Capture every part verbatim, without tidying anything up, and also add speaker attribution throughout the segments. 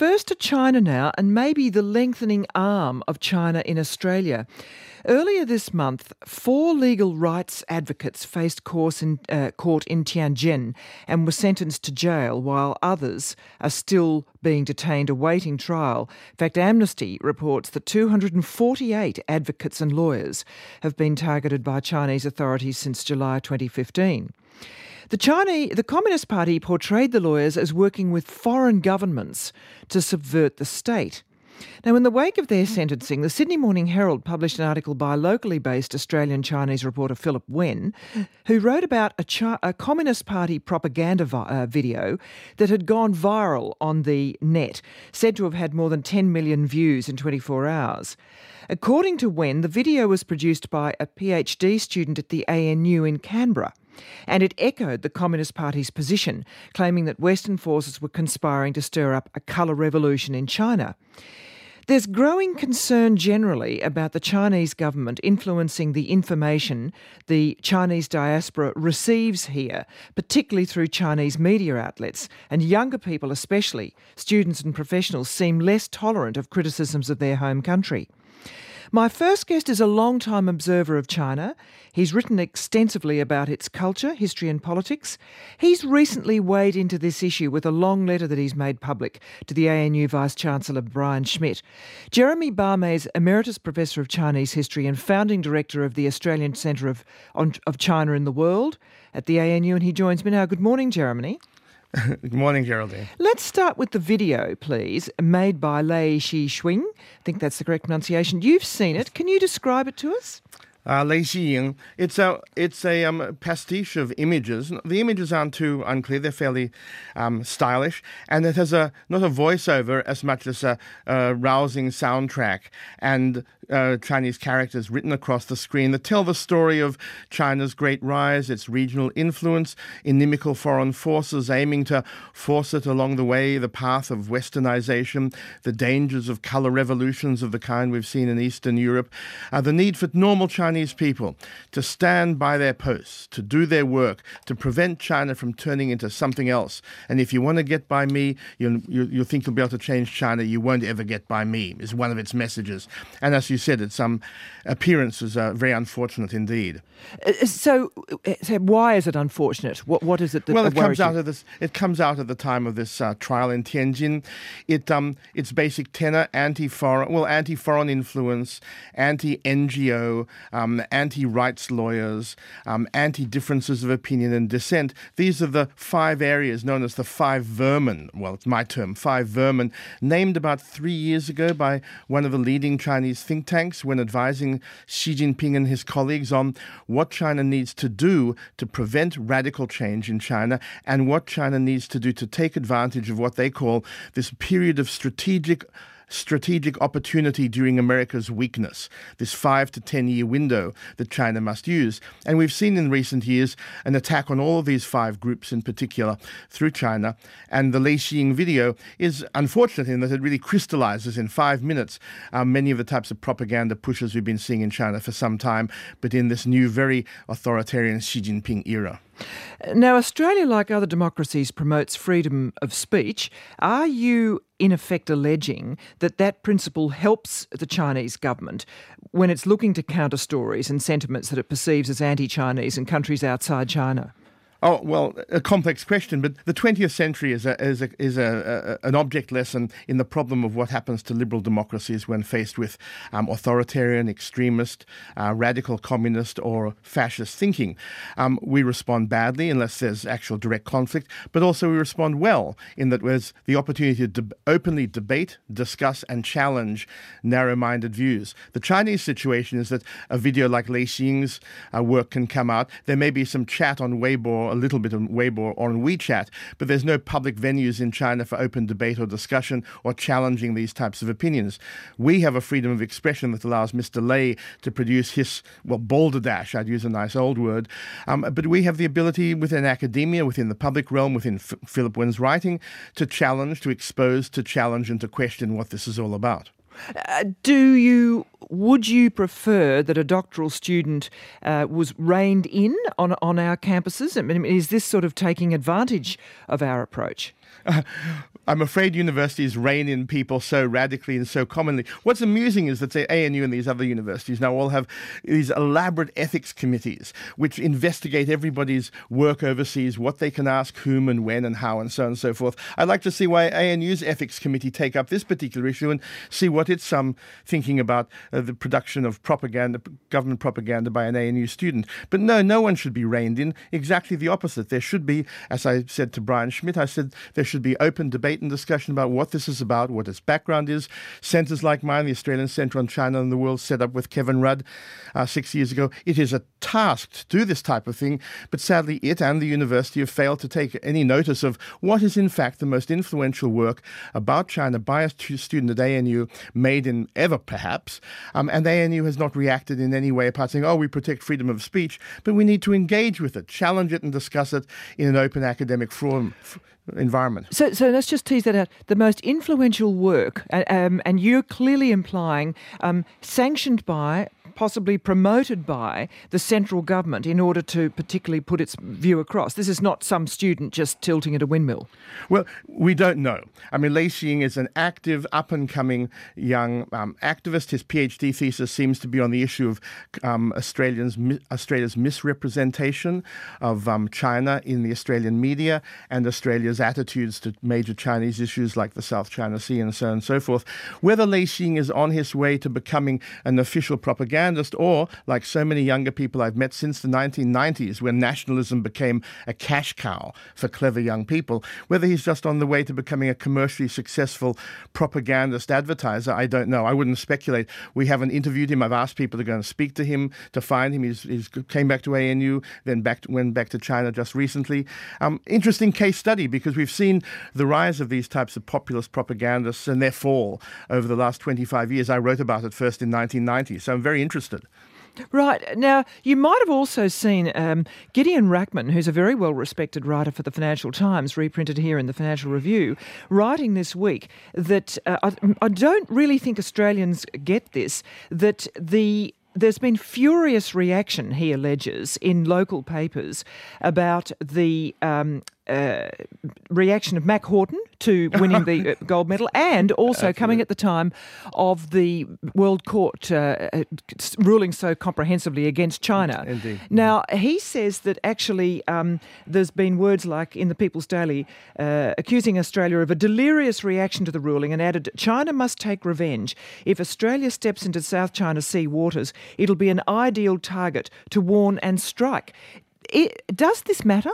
Speaker 1: first to China now, and maybe the lengthening arm of China in Australia. Earlier this month, four legal rights advocates faced court in, uh, court in Tianjin and were sentenced to jail, while others are still being detained awaiting trial. In fact, Amnesty reports that two hundred forty-eight advocates and lawyers have been targeted by Chinese authorities since July twenty fifteen. The Chinese, the Communist Party portrayed the lawyers as working with foreign governments to subvert the state. Now, in the wake of their sentencing, the Sydney Morning Herald published an article by locally based Australian-Chinese reporter Philip Wen, who wrote about a, Chi- a Communist Party propaganda vi- uh, video that had gone viral on the net, said to have had more than ten million views in twenty-four hours. According to Wen, the video was produced by a PhD student at the A N U in Canberra, and it echoed the Communist Party's position, claiming that Western forces were conspiring to stir up a colour revolution in China. There's growing concern generally about the Chinese government influencing the information the Chinese diaspora receives here, particularly through Chinese media outlets, and younger people especially, students and professionals, seem less tolerant of criticisms of their home country. My first guest is a long-time observer of China. He's written extensively about its culture, history and politics. He's recently waded into this issue with a long letter that he's made public to the A N U Vice-Chancellor Brian Schmidt. Jeremy Barmé is Emeritus Professor of Chinese History and Founding Director of the Australian Centre of, of China in the World at the A N U, and he joins me now. Good morning, Jeremy.
Speaker 2: Good morning, Geraldine.
Speaker 1: Let's start with the video, please, made by Lei Xixing. I think that's the correct pronunciation. You've seen it. Can you describe it to us?
Speaker 2: Uh, Lei Xiying. It's a it's a um, pastiche of images. The images aren't too unclear; they're fairly um, stylish, and it has a not a voiceover as much as a, a rousing soundtrack and uh, Chinese characters written across the screen that tell the story of China's great rise, its regional influence, inimical foreign forces aiming to force it along the way, the path of westernization, the dangers of color revolutions of the kind we've seen in Eastern Europe, uh, the need for normal Chinese Chinese people to stand by their posts, to do their work, to prevent China from turning into something else. And if you want to get by me, you'll, you, you'll think you'll be able to change China. You won't ever get by me, is one of its messages. And as you said, its um, appearances are very unfortunate indeed.
Speaker 1: Uh, so, so why is it unfortunate? What What is it that
Speaker 2: well, it comes
Speaker 1: you?
Speaker 2: out of this. It comes out at the time of this uh, trial in Tianjin. It um, its basic tenor: anti-foreign, well, anti-foreign influence, anti-N G O. Um, anti-rights lawyers, um, anti-differences of opinion and dissent. These are the five areas known as the five vermin. Well, it's my term, five vermin, named about three years ago by one of the leading Chinese think tanks when advising Xi Jinping and his colleagues on what China needs to do to prevent radical change in China and what China needs to do to take advantage of what they call this period of strategic strategic opportunity during America's weakness, this five to ten year window that China must use. And we've seen in recent years an attack on all of these five groups in particular through China. And the Lei Xiying video is unfortunate in that it really crystallizes in five minutes uh, many of the types of propaganda pushes we've been seeing in China for some time, but in this new, very authoritarian Xi Jinping era.
Speaker 1: Now, Australia, like other democracies, promotes freedom of speech. Are you, in effect, alleging that that principle helps the Chinese government when it's looking to counter stories and sentiments that it perceives as anti-Chinese in countries outside China?
Speaker 2: Oh, well, a complex question, but the twentieth century is a, is a, is a, a, an object lesson in the problem of what happens to liberal democracies when faced with um, authoritarian, extremist, uh, radical communist or fascist thinking. Um, we respond badly unless there's actual direct conflict, but also we respond well in that there's the opportunity to de- openly debate, discuss and challenge narrow-minded views. The Chinese situation is that a video like Lei Xiying's uh, work can come out. There may be some chat on Weibo, a little bit on Weibo or on WeChat, but there's no public venues in China for open debate or discussion or challenging these types of opinions. We have a freedom of expression that allows Mister Lei to produce his, well, balderdash, I'd use a nice old word, um, but we have the ability within academia, within the public realm, within F- Philip Wen's writing, to challenge, to expose, to challenge and to question what this is all about.
Speaker 1: Uh, do you, would you prefer that a doctoral student uh, was reined in on on our campuses? I mean, is this sort of taking advantage of our approach?
Speaker 2: Uh, I'm afraid universities rein in people so radically and so commonly. What's amusing is that, say, A N U and these other universities now all have these elaborate ethics committees which investigate everybody's work overseas, what they can ask whom and when and how and so on and so forth. I'd like to see why A N U's ethics committee take up this particular issue and see what it's um, thinking about uh, the production of propaganda, government propaganda by an A N U student. But no, no one should be reined in. Exactly the opposite. There should be, as I said to Brian Schmidt, I said there should be open debate and discussion about what this is about, what its background is. Centres like mine, the Australian Centre on China and the World, set up with Kevin Rudd uh, six years ago. It is a task to do this type of thing, but sadly it and the university have failed to take any notice of what is in fact the most influential work about China by a student at A N U, made in ever perhaps, um, and A N U has not reacted in any way apart saying, oh, we protect freedom of speech, but we need to engage with it, challenge it and discuss it in an open academic forum environment.
Speaker 1: So, so let's just tease that out. The most influential work, uh, um, and you're clearly implying um, sanctioned by, possibly promoted by the central government in order to particularly put its view across. This is not some student just tilting at a windmill.
Speaker 2: Well, we don't know. I mean, Lei Xing is an active, up-and-coming young um, activist. His PhD thesis seems to be on the issue of um, Australians, Australia's misrepresentation of um, China in the Australian media and Australia's attitudes to major Chinese issues like the South China Sea and so on and so forth. Whether Lei Xing is on his way to becoming an official propagandist or, like so many younger people I've met since the nineteen nineties, when nationalism became a cash cow for clever young people, whether he's just on the way to becoming a commercially successful propagandist advertiser, I don't know. I wouldn't speculate. We haven't interviewed him. I've asked people to go and speak to him, to find him. He's, he's came back to A N U, then back to, went back to China just recently. Um, interesting case study, because we've seen the rise of these types of populist propagandists and their fall over the last twenty-five years. I wrote about it first in nineteen ninety, so I'm very interested.
Speaker 1: Right. Now, you might have also seen um, Gideon Rachman, who's a very well-respected writer for the Financial Times, reprinted here in the Financial Review, writing this week that uh, I, I don't really think Australians get this, that the there's been furious reaction, he alleges, in local papers about the um, uh, reaction of Mac Horton to winning the gold medal, and also Absolutely. coming at the time of the World Court uh, ruling so comprehensively against China.
Speaker 2: Indeed.
Speaker 1: Now, he says that actually um, there's been words like in the People's Daily uh, accusing Australia of a delirious reaction to the ruling, and added, China must take revenge. If Australia steps into South China Sea waters, it'll be an ideal target to warn and strike. It, does this matter?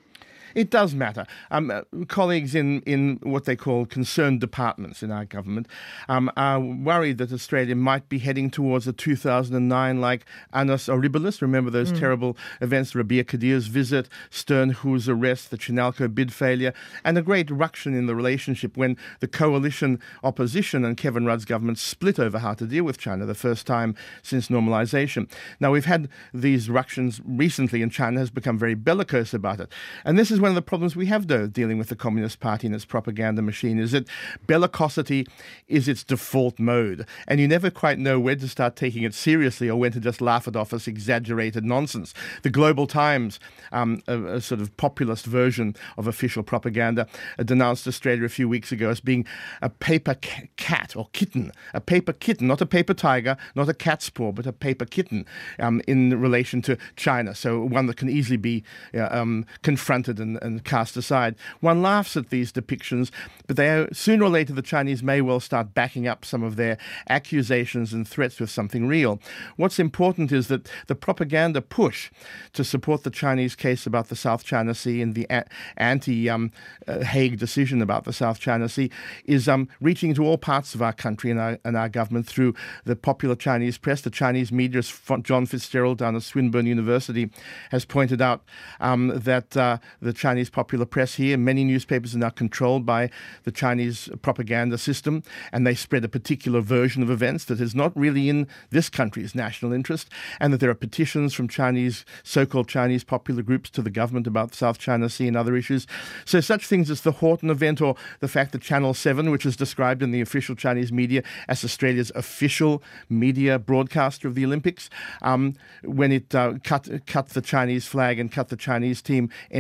Speaker 2: It does matter. Um, uh, colleagues in, in what they call concerned departments in our government um, are worried that Australia might be heading towards a two thousand nine like Annus Horribilis. Remember those mm. terrible events, Rabia Kadir's visit, Sternhu's arrest, the Chinalco bid failure, and a great ruction in the relationship when the coalition opposition and Kevin Rudd's government split over how to deal with China, the first time since normalisation. Now, we've had these ructions recently, and China has become very bellicose about it. And this is one of the problems we have, though, dealing with the Communist Party and its propaganda machine, is that bellicosity is its default mode, and you never quite know when to start taking it seriously or when to just laugh it off as exaggerated nonsense. The Global Times, um, a, a sort of populist version of official propaganda, uh, denounced Australia a few weeks ago as being a paper ca- cat or kitten, a paper kitten, not a paper tiger, not a cat's paw, but a paper kitten um, in relation to China, so one that can easily be uh, um, confronted and and cast aside. One laughs at these depictions, but they are, sooner or later the Chinese may well start backing up some of their accusations and threats with something real. What's important is that the propaganda push to support the Chinese case about the South China Sea and the a- anti-Hague um, uh, decision about the South China Sea is um, reaching into all parts of our country and our, and our government through the popular Chinese press. The Chinese media, as John Fitzgerald down at Swinburne University has pointed out um, that uh, the Chinese popular press here, many newspapers are now controlled by the Chinese propaganda system, and they spread a particular version of events that is not really in this country's national interest, and that there are petitions from Chinese, so-called Chinese popular groups to the government about the South China Sea and other issues. So such things as the Horton event, or the fact that Channel seven, which is described in the official Chinese media as Australia's official media broadcaster of the Olympics, um, when it uh, cut, cut the Chinese flag and cut the Chinese team entering the Olympics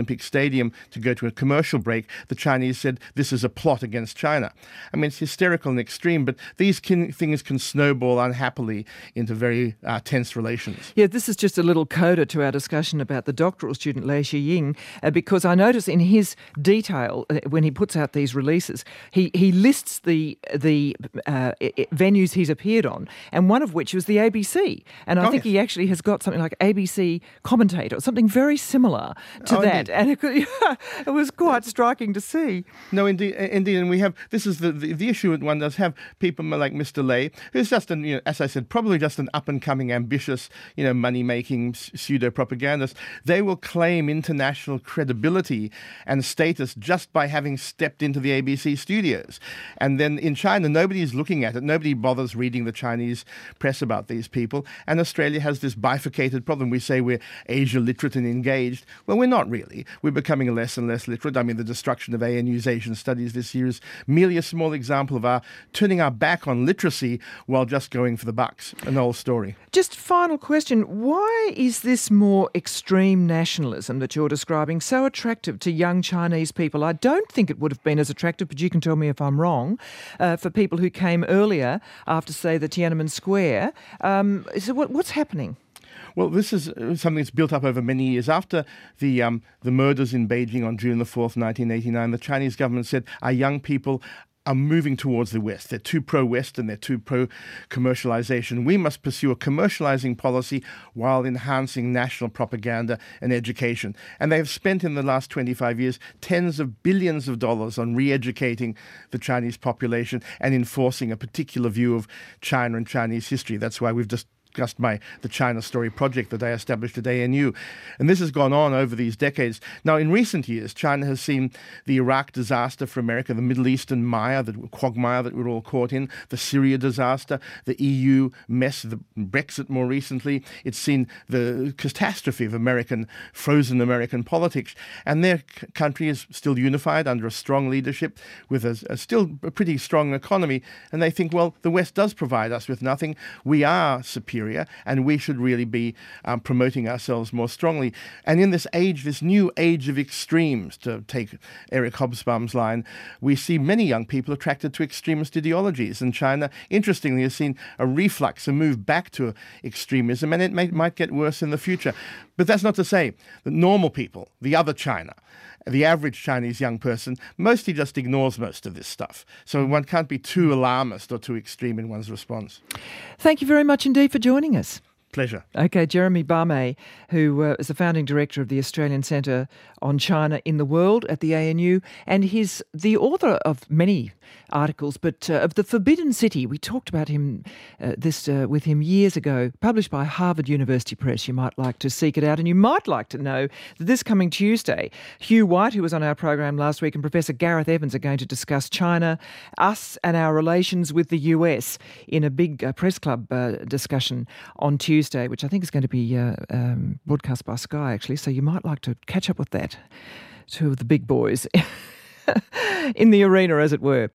Speaker 2: Olympic Stadium to go to a commercial break, the Chinese said this is a plot against China. I mean, it's hysterical and extreme, but these can, things can snowball unhappily into very uh, tense relations.
Speaker 1: Yeah, this is just a little coda to our discussion about the doctoral student Lei Shiying, uh, because I notice in his detail, uh, when he puts out these releases, he, he lists the the uh, venues he's appeared on, and one of which was the A B C. And I
Speaker 2: oh,
Speaker 1: think
Speaker 2: yes.
Speaker 1: he actually has got something like A B C commentator, or something very similar to
Speaker 2: oh,
Speaker 1: that.
Speaker 2: Indeed.
Speaker 1: And it, could, it was quite striking to see.
Speaker 2: No, indeed, indeed, and we have, this is the, the, the issue one does have people like Mister Lei, who's just, an, you know, as I said, probably just an up-and-coming, ambitious, you know, money-making pseudo-propagandist. They will claim international credibility and status just by having stepped into the A B C studios. And then in China, nobody is looking at it. Nobody bothers reading the Chinese press about these people. And Australia has this bifurcated problem. We say we're Asia literate and engaged. Well, we're not really. We're becoming less and less literate. I mean, the destruction of A N U's Asian Studies this year is merely a small example of our turning our back on literacy while just going for the bucks. An old story.
Speaker 1: Just final question. Why is this more extreme nationalism that you're describing so attractive to young Chinese people? I don't think it would have been as attractive, but you can tell me if I'm wrong, uh, for people who came earlier after, say, the Tiananmen Square. Um, so what, what's happening?
Speaker 2: Well, this is something that's built up over many years. After the um, the murders in Beijing on June the fourth, nineteen eighty-nine, the Chinese government said our young people are moving towards the West. They're too pro-Western, they're too pro-commercialization. We must pursue a commercializing policy while enhancing national propaganda and education. And they have spent in the last twenty-five years tens of billions of dollars on re-educating the Chinese population and enforcing a particular view of China and Chinese history. That's why we've just discussed my the China Story project that I established at A N U. And this has gone on over these decades. Now, in recent years, China has seen the Iraq disaster for America, the Middle Eastern mire, the quagmire that we're all caught in, the Syria disaster, the E U mess, the Brexit more recently. It's seen the catastrophe of American, frozen American politics. And their c- country is still unified under a strong leadership with a, a still a pretty strong economy. And they think, well, the West does provide us with nothing. We are superior. And we should really be um, promoting ourselves more strongly. And in this age, this new age of extremes, to take Eric Hobsbawm's line, we see many young people attracted to extremist ideologies. And China, interestingly, has seen a reflux, a move back to extremism, and it may, might get worse in the future. But that's not to say that normal people, the other China, the average Chinese young person, mostly just ignores most of this stuff. So one can't be too alarmist or too extreme in one's response.
Speaker 1: Thank you very much indeed for joining us.
Speaker 2: Pleasure.
Speaker 1: Okay, Jeremy Barmé, who uh, is the founding director of the Australian Centre on China in the World at the A N U, and he's the author of many articles, but uh, of The Forbidden City. We talked about him uh, this uh, with him years ago, published by Harvard University Press. You might like to seek it out, and you might like to know that this coming Tuesday, Hugh White, who was on our program last week, and Professor Gareth Evans are going to discuss China, us and our relations with the U S in a big uh, press club uh, discussion on Tuesday, which I think is going to be uh, um, broadcast by Sky, actually. So you might like to catch up with that. Two of the big boys in the arena, as it were.